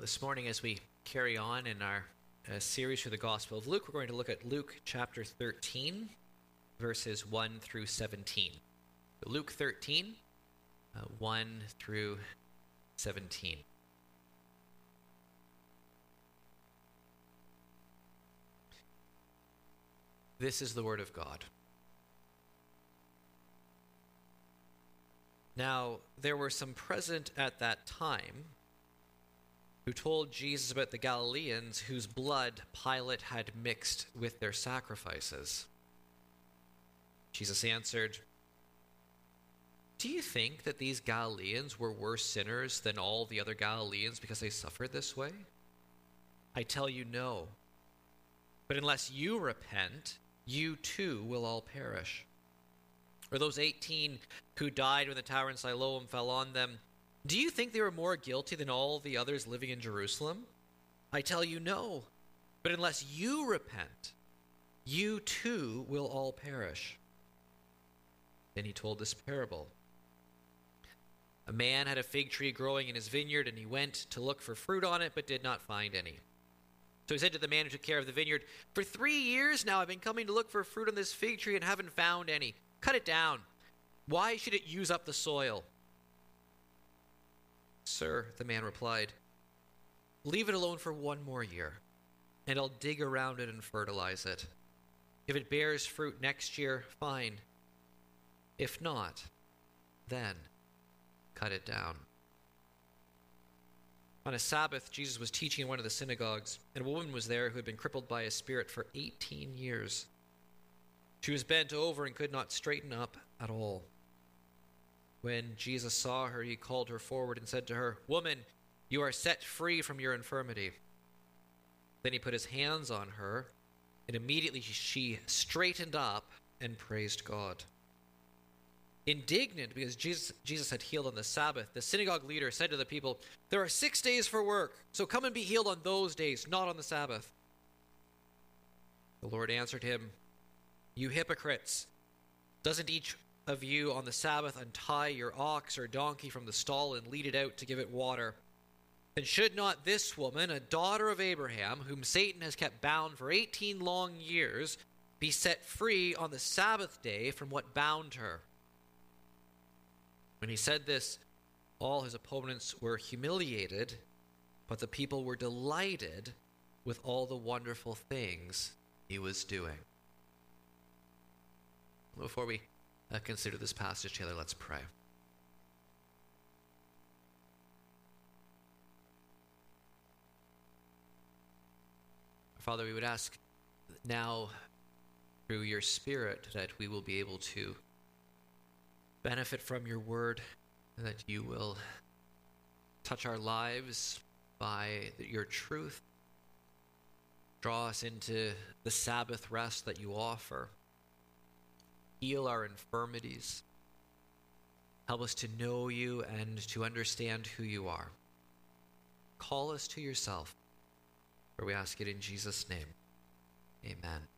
this morning, as we carry on in our series through the Gospel of Luke, we're going to look at Luke chapter 13, verses 1 through 17. Luke 13, 1 through 17. This is the word of God. Now, there were some present at that time who told Jesus about the Galileans whose blood Pilate had mixed with their sacrifices. Jesus answered, "Do you think that these Galileans were worse sinners than all the other Galileans because they suffered this way? I tell you, no. But unless you repent, you too will all perish. Or those 18 who died when the tower in Siloam fell on them, do you think they were more guilty than all the others living in Jerusalem? I tell you, no. But unless you repent, you too will all perish." Then he told this parable. A man had a fig tree growing in his vineyard, and he went to look for fruit on it, but did not find any. So he said to the man who took care of the vineyard, "For 3 years now I've been coming to look for fruit on this fig tree and haven't found any. Cut it down. Why should it use up the soil?" "Sir," the man replied, "leave it alone for 1 more year, and I'll dig around it and fertilize it. If it bears fruit next year, fine. If not, then cut it down." On a Sabbath, Jesus was teaching in one of the synagogues, and a woman was there who had been crippled by a spirit for 18 years. She was bent over and could not straighten up at all. When Jesus saw her, he called her forward and said to her, "Woman, you are set free from your infirmity." Then he put his hands on her, and immediately she straightened up and praised God. Indignant because Jesus had healed on the Sabbath, the synagogue leader said to the people, "There are 6 days for work, so come and be healed on those days, not on the Sabbath." The Lord answered him, "You hypocrites! Doesn't each of you on the Sabbath untie your ox or donkey from the stall and lead it out to give it water? And should not this woman, a daughter of Abraham, whom Satan has kept bound for 18 long years, be set free on the Sabbath day from what bound her?" When he said this, all his opponents were humiliated, but the people were delighted with all the wonderful things he was doing. Before we consider this passage together, let's pray. Father, we would ask now through your Spirit that we will be able to benefit from your word, and that you will touch our lives by your truth. Draw us into the Sabbath rest that you offer. Heal our infirmities. Help us to know you and to understand who you are. Call us to yourself, for we ask it in Jesus' name. Amen.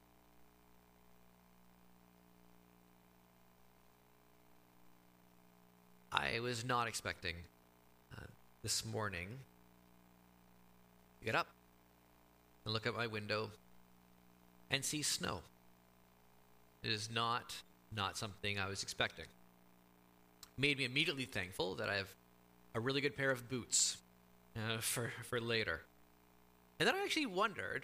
I was not expecting this morning to get up and look out my window and see snow. It is not something I was expecting. Made me immediately thankful that I have a really good pair of boots for later. And then I actually wondered,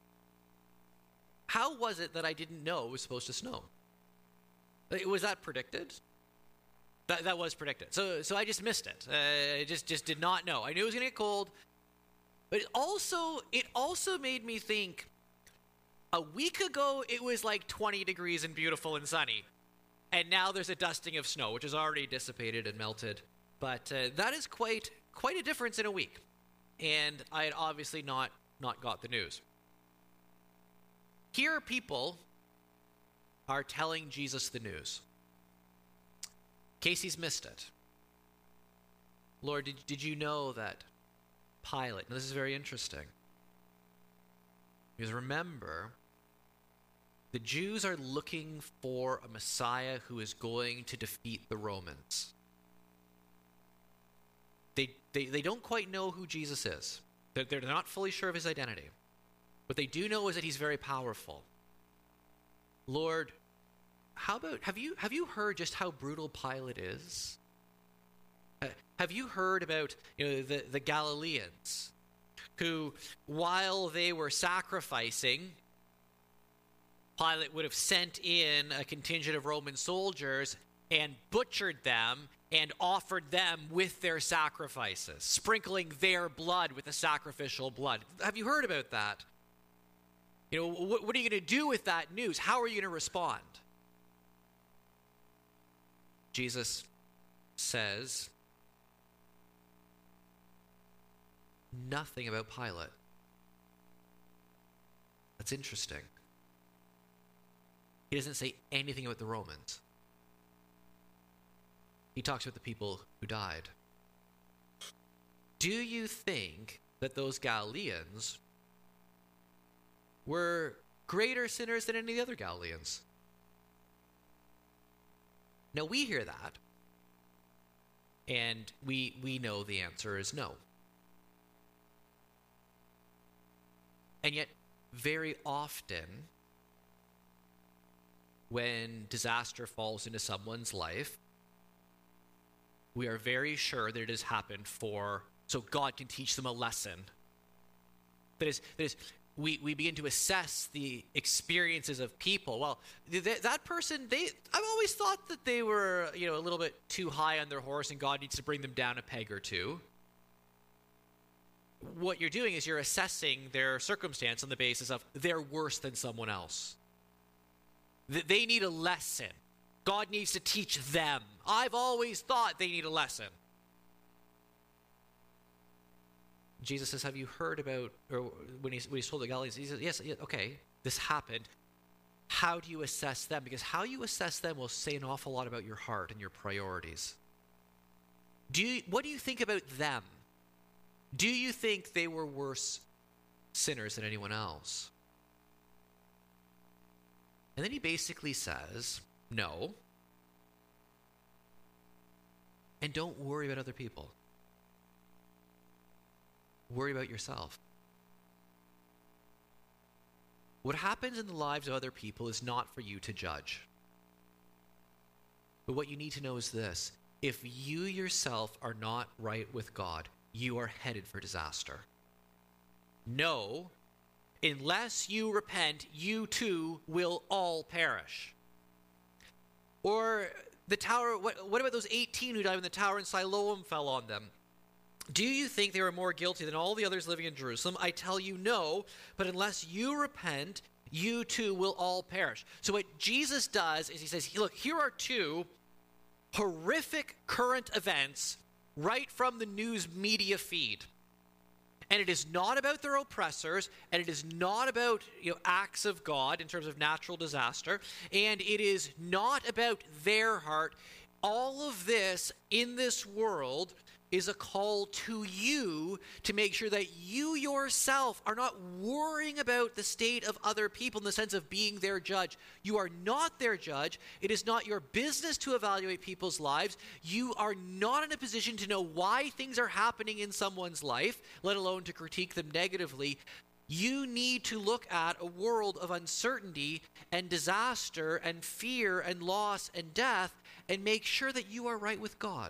how was it that I didn't know it was supposed to snow? Was that predicted? That was predicted. So I just missed it. I just did not know. I knew it was going to get cold, but it also made me think, a week ago it was like 20 degrees and beautiful and sunny, and now there's a dusting of snow, which has already dissipated and melted. But that is quite a difference in a week, and I had obviously not got the news. Here people are telling Jesus the news. Casey's missed it. "Lord, did you know that Pilate..." Now, this is very interesting. Because remember, the Jews are looking for a Messiah who is going to defeat the Romans. They don't quite know who Jesus is. They're not fully sure of his identity. What they do know is that he's very powerful. Lord, how about, have you heard just how brutal Pilate is? Have you heard about the Galileans who, while they were sacrificing, Pilate would have sent in a contingent of Roman soldiers and butchered them and offered them with their sacrifices, sprinkling their blood with the sacrificial blood. Have you heard about that? What are you going to do with that news? How are you going to respond? Jesus says nothing about Pilate. That's interesting. He doesn't say anything about the Romans. He talks about the people who died. Do you think that those Galileans were greater sinners than any of the other Galileans? Now, we hear that, and we know the answer is no. And yet, very often, when disaster falls into someone's life, we are very sure that it has happened so God can teach them a lesson. That is, we begin to assess the experiences of people. Well, that person, I've always thought that they were, a little bit too high on their horse, and God needs to bring them down a peg or two. What you're doing is you're assessing their circumstance on the basis of they're worse than someone else. They need a lesson. God needs to teach them. I've always thought they need a lesson. Jesus says, have you heard about, or when he's told the Galileans, he says, yes, okay, this happened. How do you assess them? Because how you assess them will say an awful lot about your heart and your priorities. What do you think about them? Do you think they were worse sinners than anyone else? And then he basically says, no. And don't worry about other people. Worry about yourself. What happens in the lives of other people is not for you to judge. But what you need to know is this: if you yourself are not right with God, you are headed for disaster. No, unless you repent, you too will all perish. Or the tower, what about those 18 who died when the tower in Siloam fell on them? Do you think they were more guilty than all the others living in Jerusalem? I tell you, no, but unless you repent, you too will all perish. So what Jesus does is he says, look, here are two horrific current events right from the news media feed. And it is not about their oppressors, and it is not about acts of God in terms of natural disaster, and it is not about their heart. All of this in this world is a call to you to make sure that you yourself are not worrying about the state of other people in the sense of being their judge. You are not their judge. It is not your business to evaluate people's lives. You are not in a position to know why things are happening in someone's life, let alone to critique them negatively. You need to look at a world of uncertainty and disaster and fear and loss and death and make sure that you are right with God.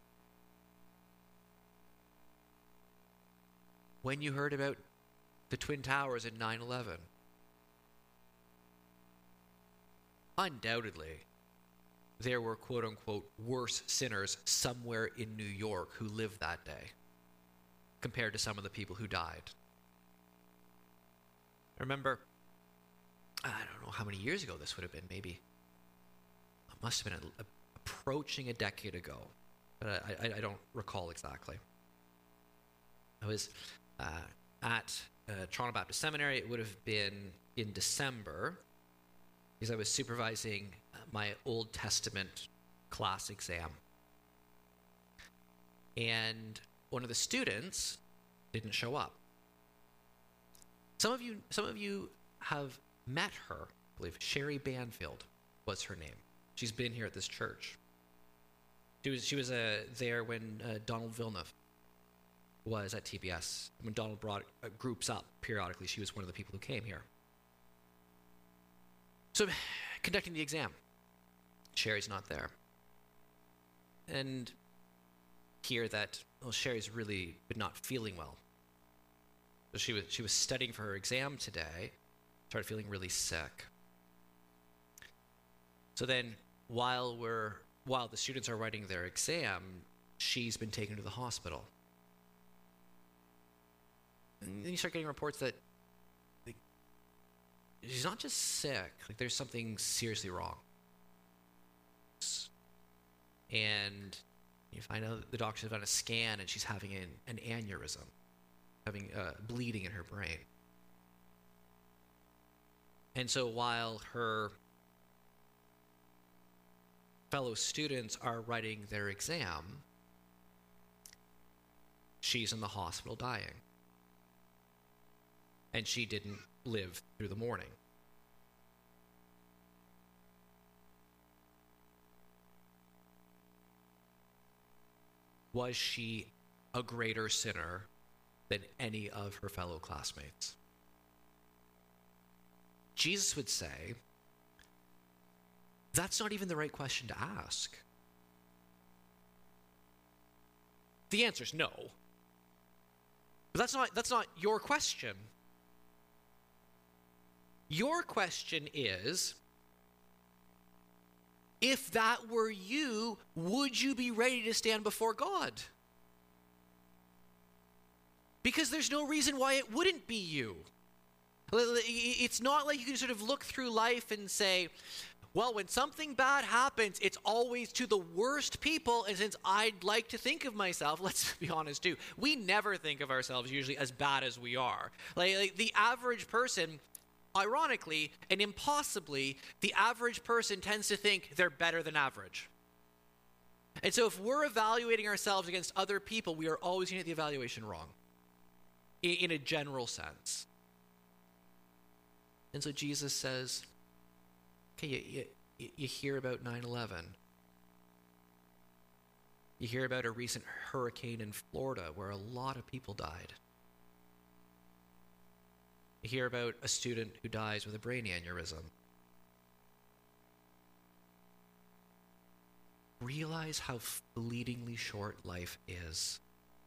When you heard about the Twin Towers in 9/11, undoubtedly there were quote-unquote worse sinners somewhere in New York who lived that day compared to some of the people who died. I remember, I don't know how many years ago this would have been, maybe it must have been approaching a decade ago, but I don't recall exactly. I was at Toronto Baptist Seminary. It would have been in December because I was supervising my Old Testament class exam. And one of the students didn't show up. Some of you have met her, I believe. Sherry Banfield was her name. She's been here at this church. She was there when Donald Villeneuve was at TBS. When Donald brought groups up periodically, she was one of the people who came here. So, conducting the exam. Sherry's not there. And hear that, well, Sherry's really but not feeling well. So she was studying for her exam today, started feeling really sick. So then, while the students are writing their exam, she's been taken to the hospital. And then you start getting reports that she's not just sick, like there's something seriously wrong. And you find out the doctors have done a scan and she's having an aneurysm, having bleeding in her brain. And so while her fellow students are writing their exam, she's in the hospital dying. And she didn't live through the morning. Was she a greater sinner than any of her fellow classmates? Jesus would say, that's not even the right question to ask. The answer is no. But that's not your question. Your question is, if that were you, would you be ready to stand before God? Because there's no reason why it wouldn't be you. It's not like you can sort of look through life and say, well, when something bad happens, it's always to the worst people. And since I'd like to think of myself, let's be honest too, we never think of ourselves usually as bad as we are. Like the average person, ironically and impossibly, the average person tends to think they're better than average. And so if we're evaluating ourselves against other people, we are always going to get the evaluation wrong, in a general sense. And so Jesus says, okay, you hear about 9/11. You hear about a recent hurricane in Florida where a lot of people died. You hear about a student who dies with a brain aneurysm. Realize how fleetingly short life is.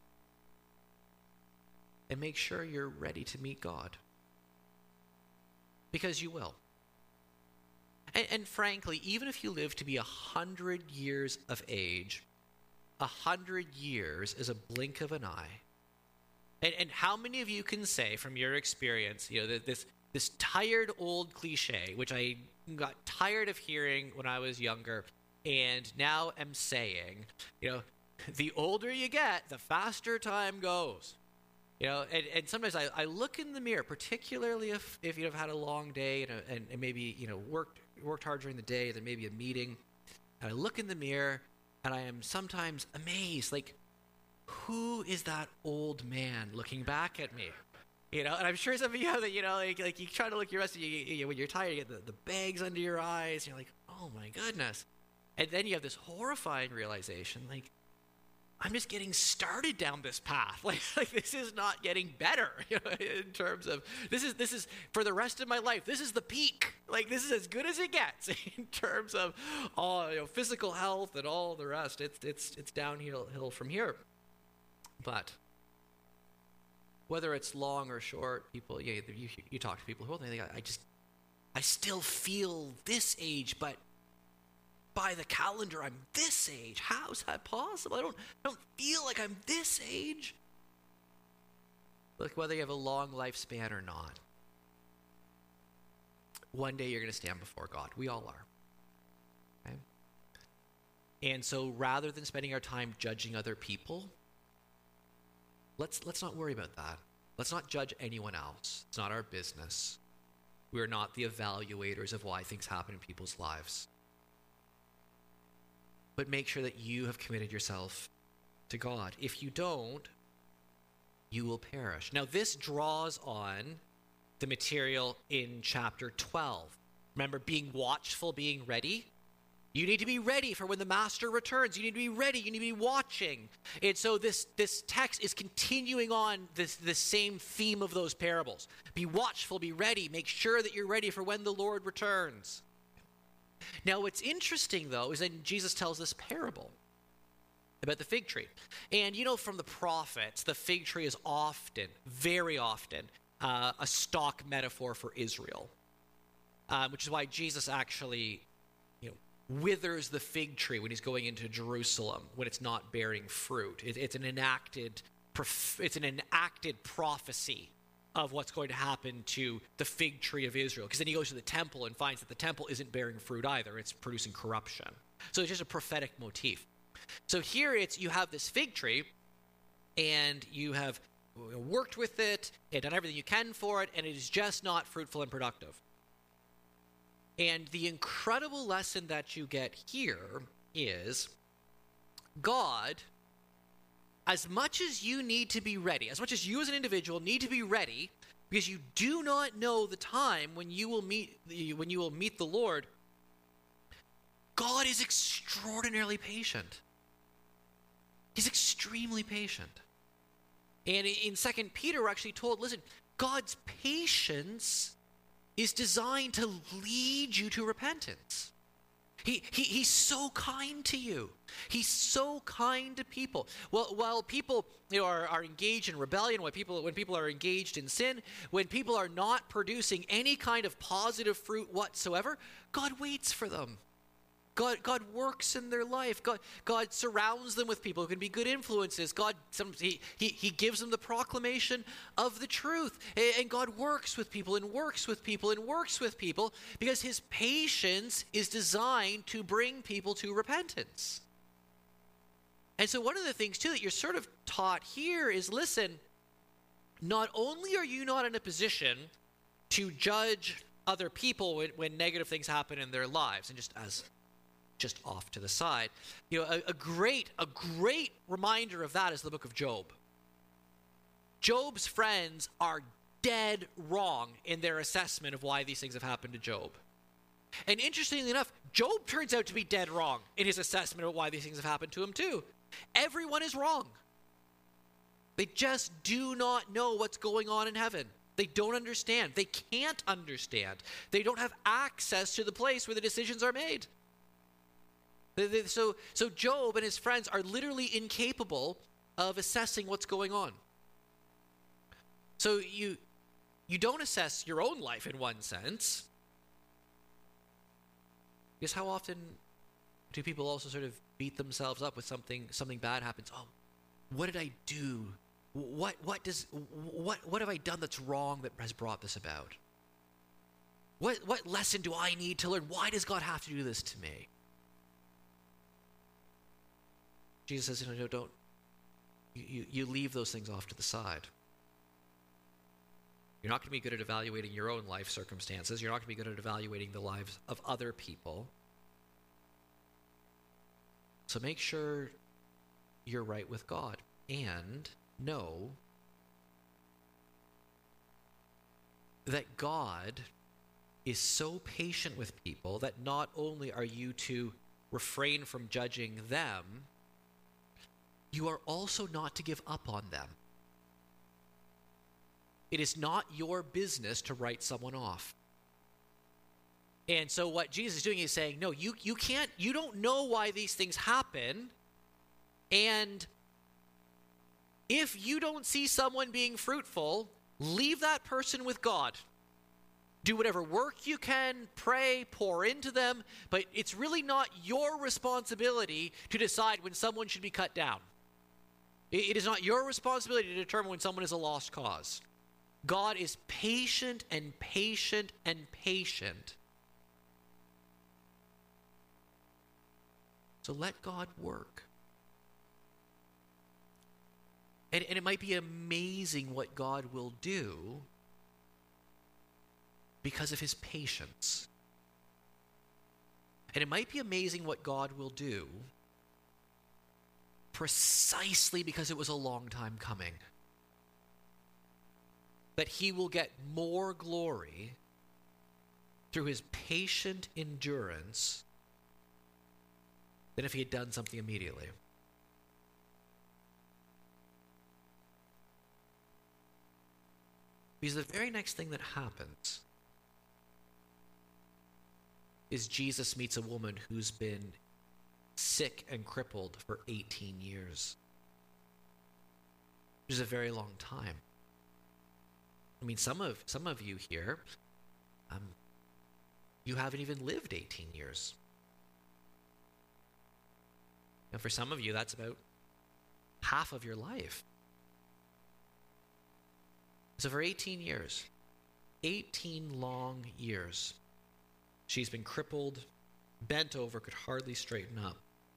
And make sure you're ready to meet God. Because you will. And frankly, even if you live to be 100 years of age, 100 years is a blink of an eye. And how many of you can say from your experience, this tired old cliche, which I got tired of hearing when I was younger, and now am saying, the older you get, the faster time goes. And sometimes I look in the mirror, particularly if you've had a long day and maybe worked hard during the day, there may be a meeting, and I look in the mirror and I am sometimes amazed, like, who is that old man looking back at me? And I'm sure some of you have that, like you try to look your rest of you, when you're tired, you get the bags under your eyes, and you're like, oh my goodness. And then you have this horrifying realization, like, I'm just getting started down this path. Like this is not getting better, in terms of, this is for the rest of my life. This is the peak. Like, this is as good as it gets in terms of physical health and all the rest. It's downhill from here. But whether it's long or short, people, you talk to people who think, I still feel this age, but by the calendar, I'm this age. How's that possible? I don't feel like I'm this age. Look, whether you have a long lifespan or not, one day you're going to stand before God. We all are. Okay? And so rather than spending our time judging other people, let's not worry about that. Let's not judge anyone else. It's not our business. We are not the evaluators of why things happen in people's lives. But make sure that you have committed yourself to God. If you don't, you will perish. Now, this draws on the material in chapter 12. Remember, being watchful, being ready? You need to be ready for when the master returns. You need to be ready. You need to be watching. And so this text is continuing on this same theme of those parables. Be watchful, be ready. Make sure that you're ready for when the Lord returns. Now, what's interesting, though, is that Jesus tells this parable about the fig tree. And you know from the prophets, the fig tree is often, very often, a stock metaphor for Israel. Which is why Jesus actually withers the fig tree when he's going into Jerusalem when it's not bearing fruit. It's an enacted prophecy of what's going to happen to the fig tree of Israel. Because then he goes to the temple and finds that the temple isn't bearing fruit either. It's producing corruption. So it's just a prophetic motif. So here you have this fig tree, and you have worked with it and done everything you can for it, and it is just not fruitful and productive. And the incredible lesson that you get here is God, as much as you need to be ready, as much as you as an individual need to be ready, because you do not know the time when you will meet the Lord, God is extraordinarily patient. He's extremely patient. And in 2 Peter, we're actually told, listen, God's patience is designed to lead you to repentance. He's so kind to you. He's so kind to people. Well, while people are engaged in rebellion, when people are engaged in sin, when people are not producing any kind of positive fruit whatsoever, God waits for them. God works in their life. God surrounds them with people who can be good influences. He gives them the proclamation of the truth. And God works with people and works with people and works with people because his patience is designed to bring people to repentance. And so one of the things, too, that you're sort of taught here is, listen, not only are you not in a position to judge other people when negative things happen in their lives, and just off to the side. A great reminder of that is the book of Job. Job's friends are dead wrong in their assessment of why these things have happened to Job. And interestingly enough, Job turns out to be dead wrong in his assessment of why these things have happened to him too. Everyone is wrong. They just do not know what's going on in heaven. They don't understand. They can't understand. They don't have access to the place where the decisions are made. So Job and his friends are literally incapable of assessing what's going on. So you don't assess your own life in one sense. Because how often do people also sort of beat themselves up with something bad happens? Oh, what did I do? What have I done that's wrong that has brought this about? What lesson do I need to learn? Why does God have to do this to me? Jesus says, don't. You leave those things off to the side. You're not going to be good at evaluating your own life circumstances. You're not going to be good at evaluating the lives of other people. So make sure you're right with God. And know that God is so patient with people that not only are you to refrain from judging them, you are also not to give up on them. It is not your business to write someone off. And so what Jesus is doing is saying, no, you don't know why these things happen. And if you don't see someone being fruitful, leave that person with God. Do whatever work you can, pray, pour into them, but it's really not your responsibility to decide when someone should be cut down. It is not your responsibility to determine when someone is a lost cause. God is patient and patient and patient. So let God work. And it might be amazing what God will do because of his patience. And it might be amazing what God will do precisely because it was a long time coming. That he will get more glory through his patient endurance than if he had done something immediately. Because the very next thing that happens is Jesus meets a woman who's been sick and crippled for 18 years. Which is a very long time. I mean, some of you here, you haven't even lived 18 years. And for some of you, that's about half of your life. So for 18 years, 18 long years, she's been crippled, bent over, could hardly straighten up.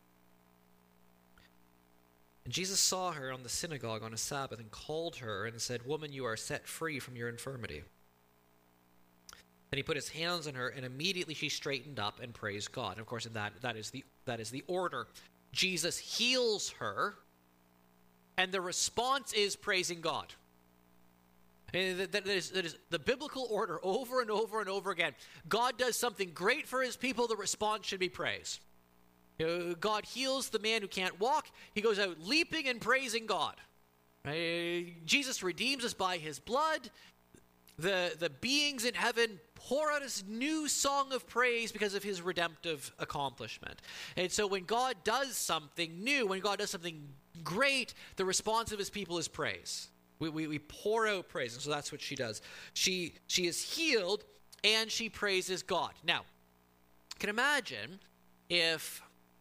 And Jesus saw her on the synagogue on a Sabbath and called her and said, "Woman, you are set free from your infirmity." And he put his hands on her, and immediately she straightened up and praised God. And of course, that is the order. Jesus heals her, and the response is praising God. And that is the biblical order over and over and over again. God does something great for his people, the response should be praise. God heals the man who can't walk. He goes out leaping and praising God. Jesus redeems us by his blood. The beings in heaven pour out a new song of praise because of his redemptive accomplishment. And so when God does something new, when God does something great, the response of his people is praise. We pour out praise, and so that's what she does. She is healed, and she praises God. Now, you can imagine if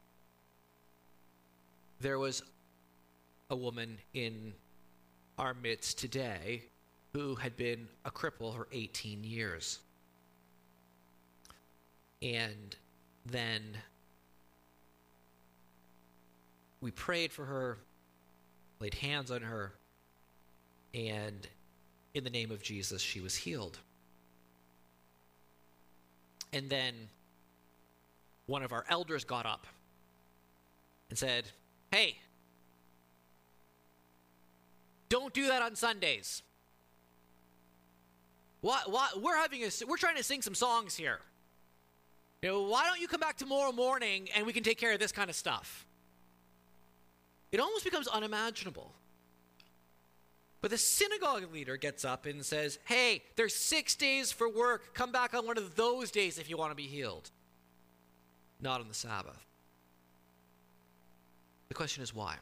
there was a woman in our midst today who had been a cripple for 18 years. And then we prayed for her, laid hands on her, and in the name of Jesus, she was healed. And then one of our elders got up and said, "Hey, don't do that on Sundays. We're trying to sing some songs here. Why don't you come back tomorrow morning and we can take care of this kind of stuff?" It almost becomes unimaginable. But the synagogue leader gets up and says, "Hey, there's 6 days for work. Come back on one of those days if you want to be healed. Not on the Sabbath." The question is why?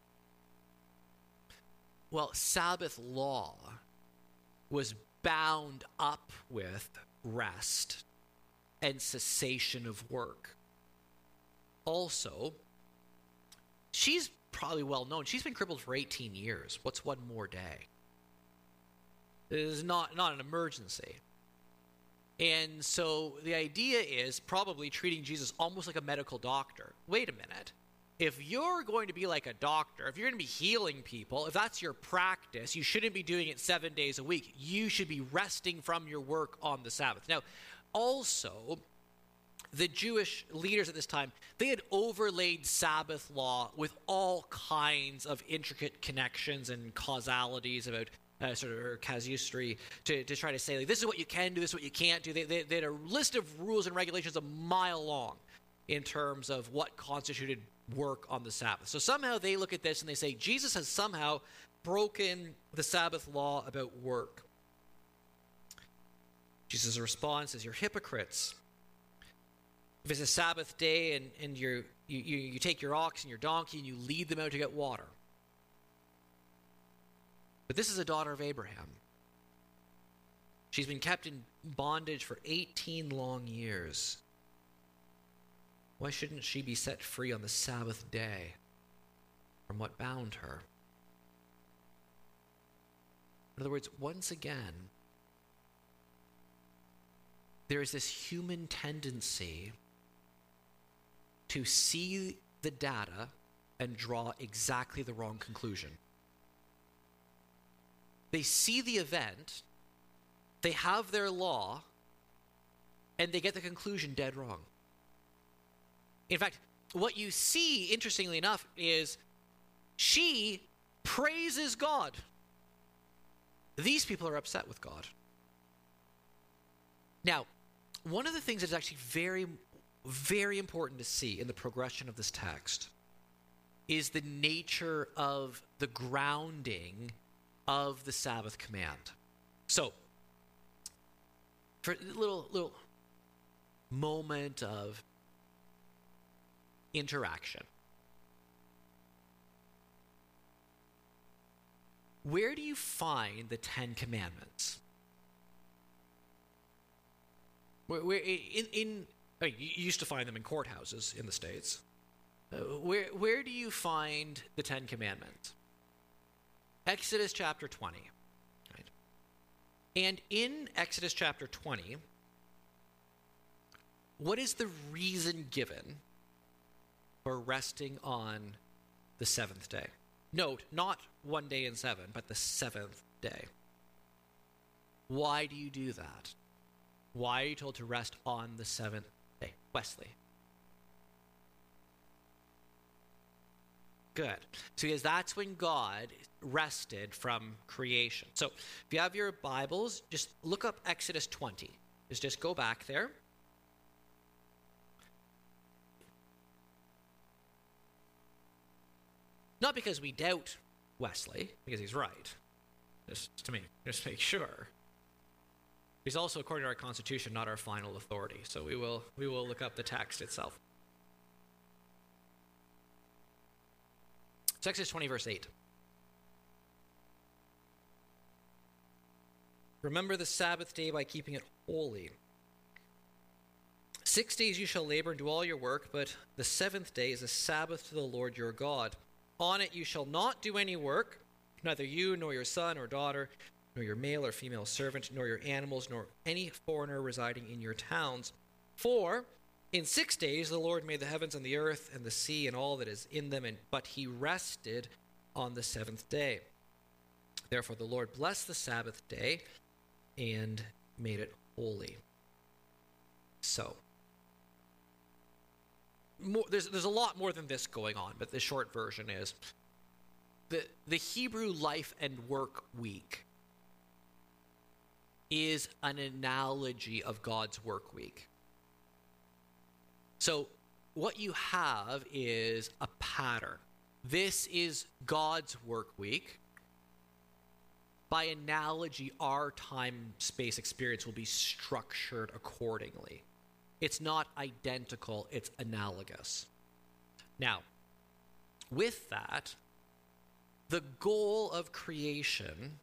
Well, Sabbath law was bound up with rest and cessation of work. Also, she's probably well known. She's been crippled for 18 years. What's one more day? It is not an emergency. And so the idea is probably treating Jesus almost like a medical doctor. Wait a minute. If you're going to be like a doctor, if you're going to be healing people, if that's your practice, you shouldn't be doing it 7 days a week. You should be resting from your work on the Sabbath. Now, also, the Jewish leaders at this time, they had overlaid Sabbath law with all kinds of intricate connections and causalities about sort of casuistry to try to say, like, this is what you can do, this is what you can't do. They had a list of rules and regulations a mile long in terms of what constituted work on the Sabbath. So somehow they look at this and they say, Jesus has somehow broken the Sabbath law about work. Jesus' response is, "You're hypocrites. If it's a Sabbath day and you take your ox and your donkey and you lead them out to get water. But this is a daughter of Abraham. She's been kept in bondage for 18 long years. Why shouldn't she be set free on the Sabbath day from what bound her?" In other words, once again, there is this human tendency to see the data and draw exactly the wrong conclusion. They see the event, they have their law, and they get the conclusion dead wrong. In fact, what you see, interestingly enough, is she praises God. These people are upset with God. Now, one of the things that is actually very very important to see in the progression of this text is the nature of the grounding of the Sabbath command. So, for a little moment of interaction. Where do you find the Ten Commandments? You used to find them in courthouses in the States. Where do you find the Ten Commandments? Exodus chapter 20. Right? And in Exodus chapter 20, what is the reason given for resting on the seventh day? Note, not 1 day in 7, but the seventh day. Why do you do that? Why are you told to rest on the seventh day? Wesley. Good. So because that's when God rested from creation. So if you have your Bibles, just look up Exodus 20. Just go back there. Not because we doubt Wesley, because he's right. Just make sure. He's also, according to our Constitution, not our final authority. So we will look up the text itself. It's Exodus 20, verse 8. Remember the Sabbath day by keeping it holy. 6 days you shall labor and do all your work, but the seventh day is a Sabbath to the Lord your God. On it you shall not do any work, neither you, nor your son or daughter, nor your male or female servant, nor your animals, nor any foreigner residing in your towns. For in 6 days the Lord made the heavens and the earth and the sea and all that is in them, but he rested on the seventh day. Therefore the Lord blessed the Sabbath day and made it holy. So, there's a lot more than this going on, but the short version is the Hebrew life and work week is an analogy of God's work week. So what you have is a pattern. This is God's work week. By analogy, our time-space experience will be structured accordingly. It's not identical, it's analogous. Now, with that, the goal of creation,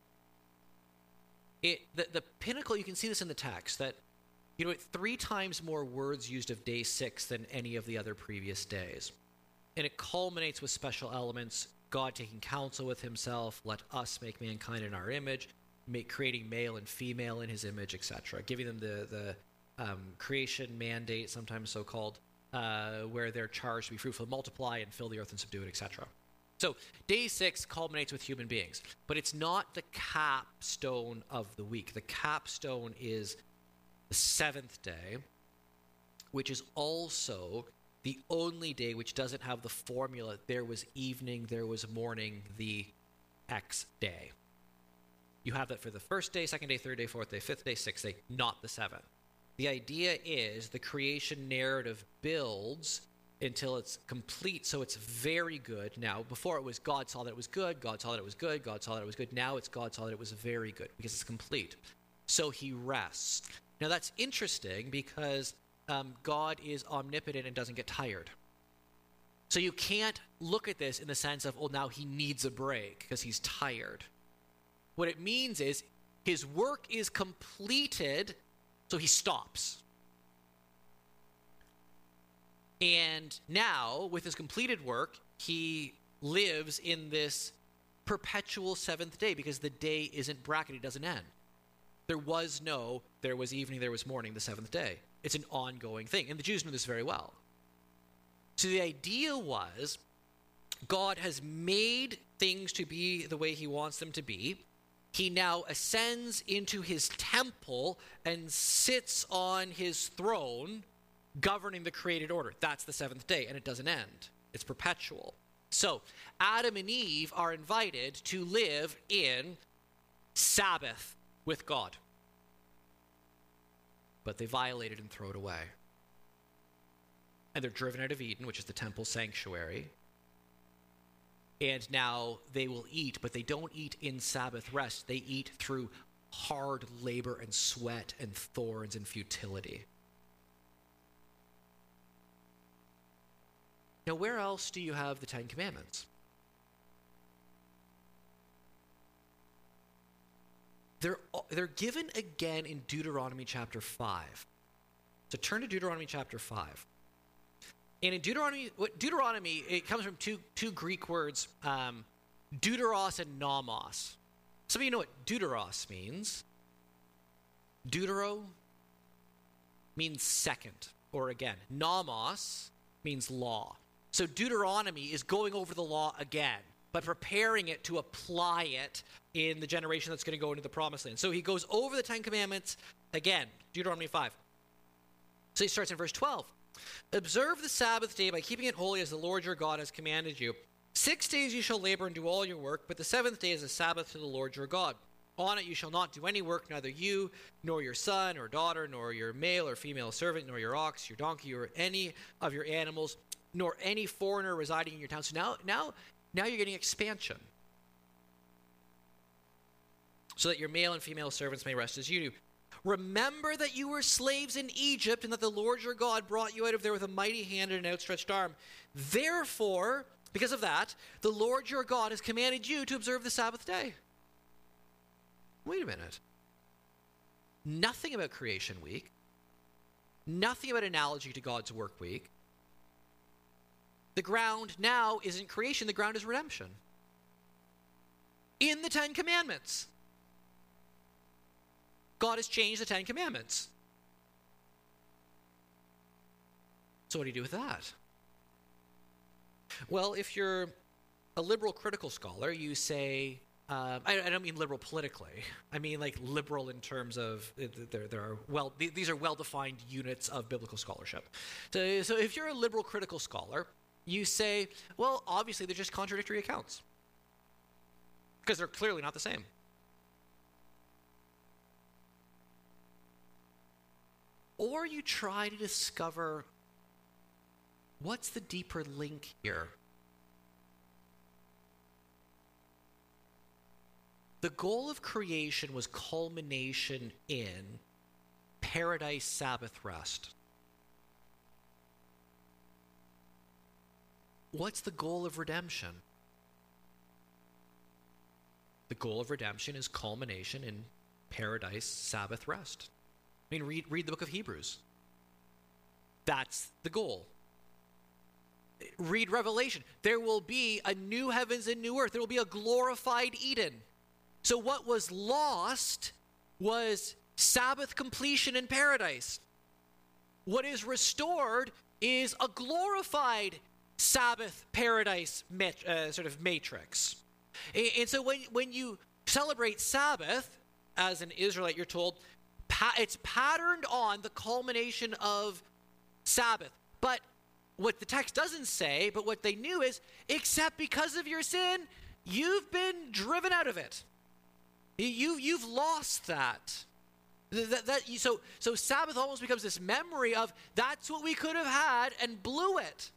the pinnacle, you can see this in the text, that 3 times more words used of day 6 than any of the other previous days. And it culminates with special elements, God taking counsel with himself, let us make mankind in our image, creating male and female in his image, etc., giving them the creation mandate, sometimes so called, where they're charged to be fruitful, multiply, and fill the earth and subdue it, etc. So day 6 culminates with human beings, but it's not the capstone of the week. The capstone is the seventh day, which is also the only day which doesn't have the formula, there was evening, there was morning, the X day. You have that for the first day, second day, third day, fourth day, fifth day, sixth day, not the seventh. The idea is the creation narrative builds until it's complete, so it's very good. Now, before it was God saw that it was good, God saw that it was good, God saw that it was good. Now it's God saw that it was very good because it's complete. So he rests. Now that's interesting because God is omnipotent and doesn't get tired. So you can't look at this in the sense of, oh, now he needs a break because he's tired. What it means is his work is completed, so he stops. And now, with his completed work, he lives in this perpetual seventh day because the day isn't bracketed, it doesn't end. There was evening, there was morning, the seventh day. It's an ongoing thing. And the Jews knew this very well. So the idea was God has made things to be the way he wants them to be. He now ascends into his temple and sits on his throne, governing the created order. That's the seventh day, and it doesn't end. It's perpetual. So Adam and Eve are invited to live in Sabbath with God. But they violate it and throw it away. and they're driven out of Eden, which is the temple sanctuary. And now they will eat, but they don't eat in Sabbath rest. They eat through hard labor and sweat and thorns and futility. Now, where else do you have the Ten Commandments? They're given again in Deuteronomy chapter 5. So turn to Deuteronomy chapter 5. And in Deuteronomy, it comes from two Greek words, deuteros and nomos. Some of you know what deuteros means. Deutero means second, or again. Nomos means law. So Deuteronomy is going over the law again, but preparing it to apply it in the generation that's going to go into the promised land. So he goes over the Ten Commandments again, Deuteronomy 5. So he starts in verse 12. Observe the Sabbath day by keeping it holy as the Lord your God has commanded you. 6 days you shall labor and do all your work, but the seventh day is a Sabbath to the Lord your God. On it you shall not do any work, neither you, nor your son or daughter, nor your male or female servant, nor your ox, your donkey, or any of your animals, nor any foreigner residing in your town. So now you're getting expansion. So that your male and female servants may rest as you do. Remember that you were slaves in Egypt, and that the Lord your God brought you out of there with a mighty hand and an outstretched arm. Therefore, because of that, the Lord your God has commanded you to observe the Sabbath day. Wait a minute. Nothing about creation week. Nothing about analogy to God's work week. The ground now isn't creation, the ground is redemption. In the Ten Commandments. God has changed the Ten Commandments. So what do you do with that? Well, if you're a liberal critical scholar, you say, I don't mean liberal politically. I mean like liberal in terms of these are well-defined units of biblical scholarship. So if you're a liberal critical scholar, you say, well, obviously they're just contradictory accounts because they're clearly not the same. Or you try to discover what's the deeper link here. The goal of creation was culmination in paradise Sabbath rest. What's the goal of redemption? The goal of redemption is culmination in paradise Sabbath rest. I mean, read the book of Hebrews. That's the goal. Read Revelation. There will be a new heavens and new earth. There will be a glorified Eden. So what was lost was Sabbath completion in paradise. What is restored is a glorified Sabbath paradise sort of matrix. And so when you celebrate Sabbath, as an Israelite, you're told, it's patterned on the culmination of Sabbath. But what the text doesn't say, but what they knew is, except because of your sin, you've been driven out of it. You've lost that. So Sabbath almost becomes this memory of that's what we could have had and blew it.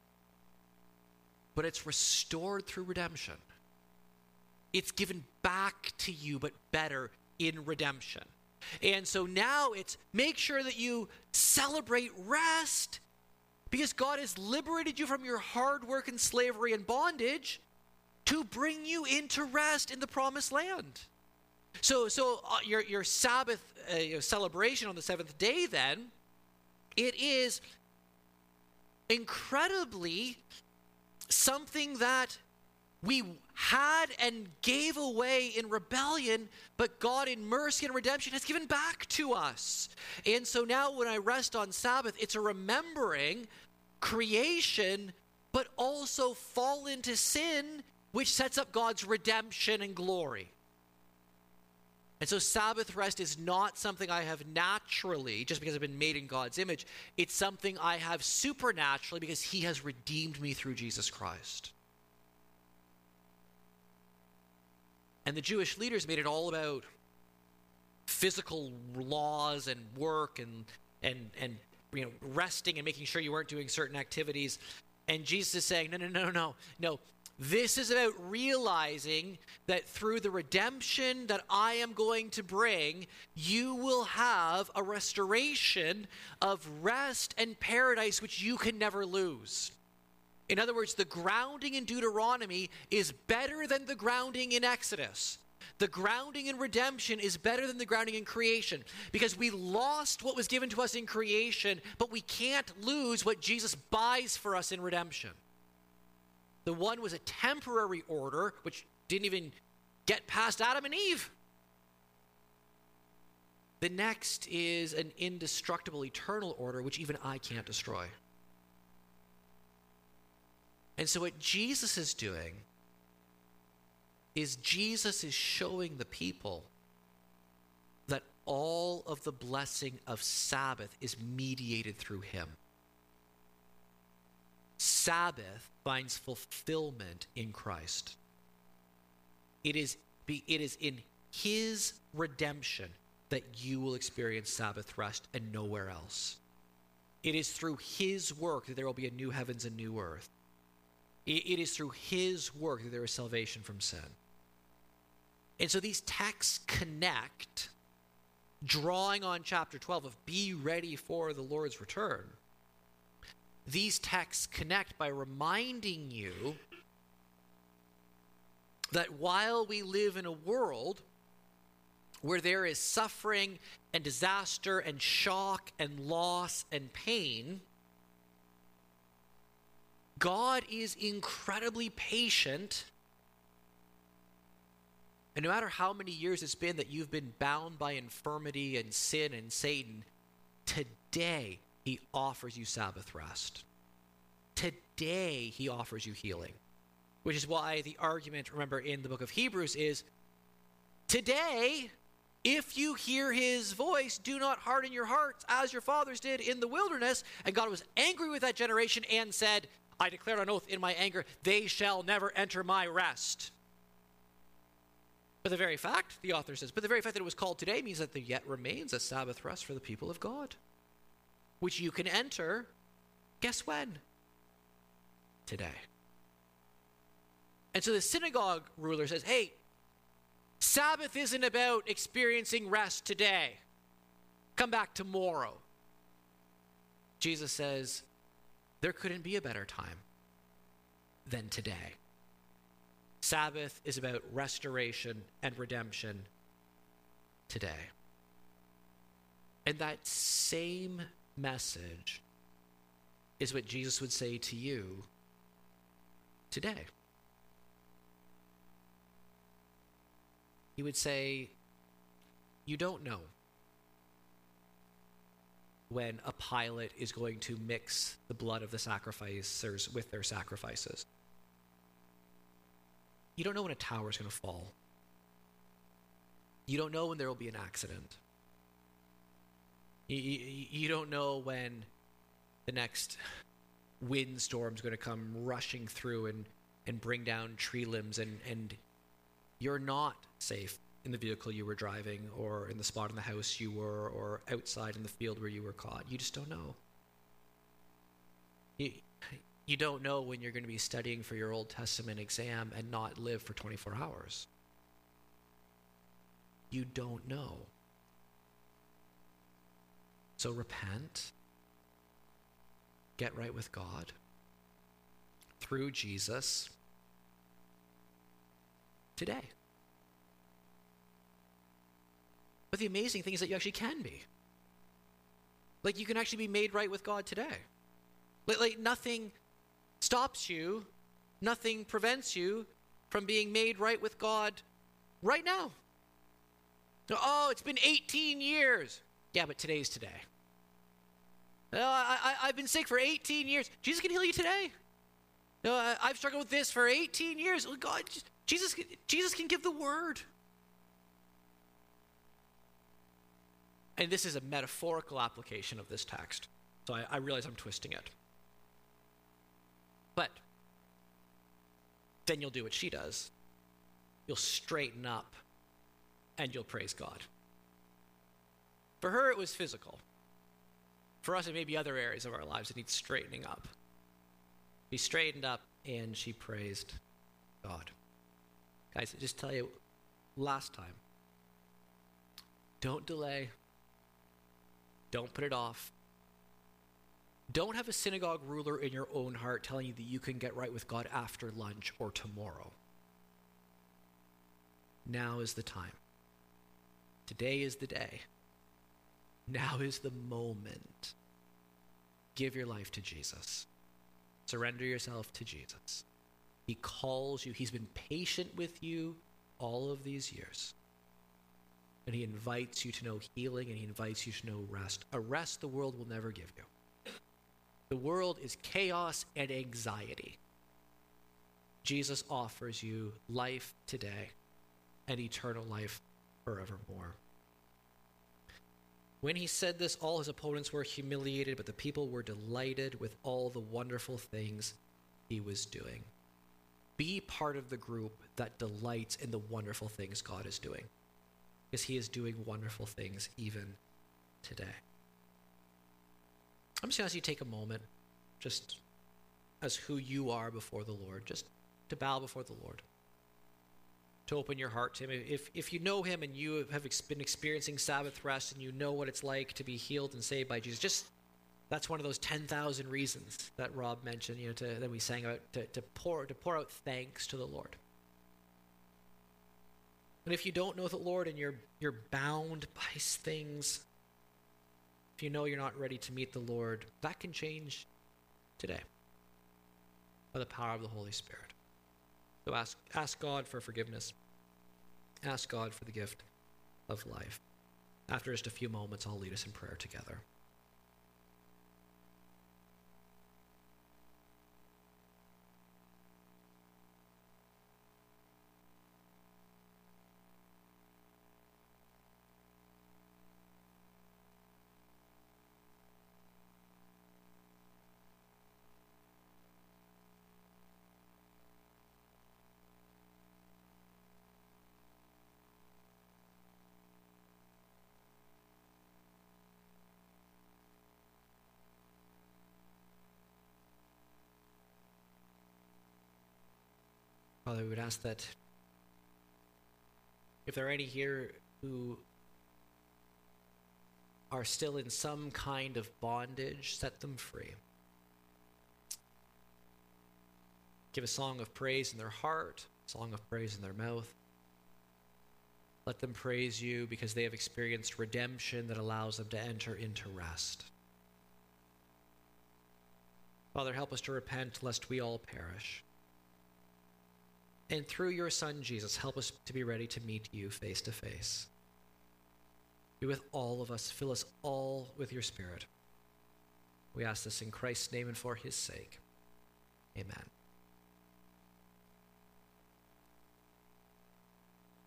But it's restored through redemption. It's given back to you, but better in redemption. And so now it's make sure that you celebrate rest because God has liberated you from your hard work and slavery and bondage to bring you into rest in the promised land. So your Sabbath celebration on the seventh day then, it is incredibly something that we had and gave away in rebellion, but God in mercy and redemption has given back to us. And so now when I rest on Sabbath, it's a remembering creation, but also fall into sin, which sets up God's redemption and glory. And so Sabbath rest is not something I have naturally, just because I've been made in God's image. It's something I have supernaturally because he has redeemed me through Jesus Christ. And the Jewish leaders made it all about physical laws and work and resting and making sure you weren't doing certain activities. And Jesus is saying, no. This is about realizing that through the redemption that I am going to bring, you will have a restoration of rest and paradise which you can never lose. In other words, the grounding in Deuteronomy is better than the grounding in Exodus. The grounding in redemption is better than the grounding in creation, because we lost what was given to us in creation, but we can't lose what Jesus buys for us in redemption. The one was a temporary order, which didn't even get past Adam and Eve. The next is an indestructible eternal order, which even I can't destroy. And so what Jesus is doing is Jesus is showing the people that all of the blessing of Sabbath is mediated through him. Sabbath finds fulfillment in Christ. It is in his redemption that you will experience Sabbath rest and nowhere else. It is through his work that there will be a new heavens and new earth. It is through his work that there is salvation from sin. And so these texts connect, drawing on chapter 12 of be ready for the Lord's return. These texts connect by reminding you that while we live in a world where there is suffering and disaster and shock and loss and pain, God is incredibly patient. And no matter how many years it's been that you've been bound by infirmity and sin and Satan, today he offers you Sabbath rest. Today he offers you healing. Which is why the argument, remember, in the book of Hebrews is, today, if you hear his voice, do not harden your hearts as your fathers did in the wilderness. And God was angry with that generation and said, I declare on oath in my anger, they shall never enter my rest. But the very fact, the author says, but the very fact that it was called today means that there yet remains a Sabbath rest for the people of God, which you can enter, guess when? Today. And so the synagogue ruler says, hey, Sabbath isn't about experiencing rest today. Come back tomorrow. Jesus says, there couldn't be a better time than today. Sabbath is about restoration and redemption today. And that same message is what Jesus would say to you today. He would say, you don't know when a pilot is going to mix the blood of the sacrificers with their sacrifices. You don't know when a tower is going to fall. You don't know when there will be an accident. You don't know when the next windstorm is going to come rushing through and bring down tree limbs, and you're not safe in the vehicle you were driving, or in the spot in the house you were, or outside in the field where you were caught. You just don't know. You don't know when you're going to be studying for your Old Testament exam and not live for 24 hours. You don't know. So repent. Get right with God through Jesus today. But the amazing thing is that you actually can be. Like, you can actually be made right with God today. Like nothing stops you, nothing prevents you from being made right with God right now. Oh, it's been 18 years. Yeah, but today's today. I've been sick for 18 years. Jesus can heal you today. No, I've struggled with this for 18 years. God, Jesus can give the word. And this is a metaphorical application of this text. So I realize I'm twisting it. But then you'll do what she does. You'll straighten up and you'll praise God. For her, it was physical. For us, it may be other areas of our lives that need straightening up. She straightened up and she praised God. Guys, I just tell you, last time, don't delay. Don't put it off. Don't have a synagogue ruler in your own heart telling you that you can get right with God after lunch or tomorrow. Now is the time. Today is the day. Now is the moment. Give your life to Jesus. Surrender yourself to Jesus. He calls you. He's been patient with you all of these years. And he invites you to know healing, and he invites you to know rest. A rest the world will never give you. The world is chaos and anxiety. Jesus offers you life today and eternal life forevermore. When he said this, all his opponents were humiliated, but the people were delighted with all the wonderful things he was doing. Be part of the group that delights in the wonderful things God is doing, because he is doing wonderful things even today. I'm just going to ask you to take a moment, just as who you are before the Lord, just to bow before the Lord, to open your heart to him. If you know him and you have been experiencing Sabbath rest and you know what it's like to be healed and saved by Jesus, that's one of those 10,000 reasons that Rob mentioned, that we sang about, to pour out thanks to the Lord. And if you don't know the Lord and you're bound by things, if you know you're not ready to meet the Lord, that can change today by the power of the Holy Spirit. So ask God for forgiveness. Ask God for the gift of life. After just a few moments, I'll lead us in prayer together. Father, we would ask that if there are any here who are still in some kind of bondage, set them free. Give a song of praise in their heart, a song of praise in their mouth. Let them praise you because they have experienced redemption that allows them to enter into rest. Father, help us to repent lest we all perish. And through your Son, Jesus, help us to be ready to meet you face to face. Be with all of us. Fill us all with your Spirit. We ask this in Christ's name and for his sake. Amen.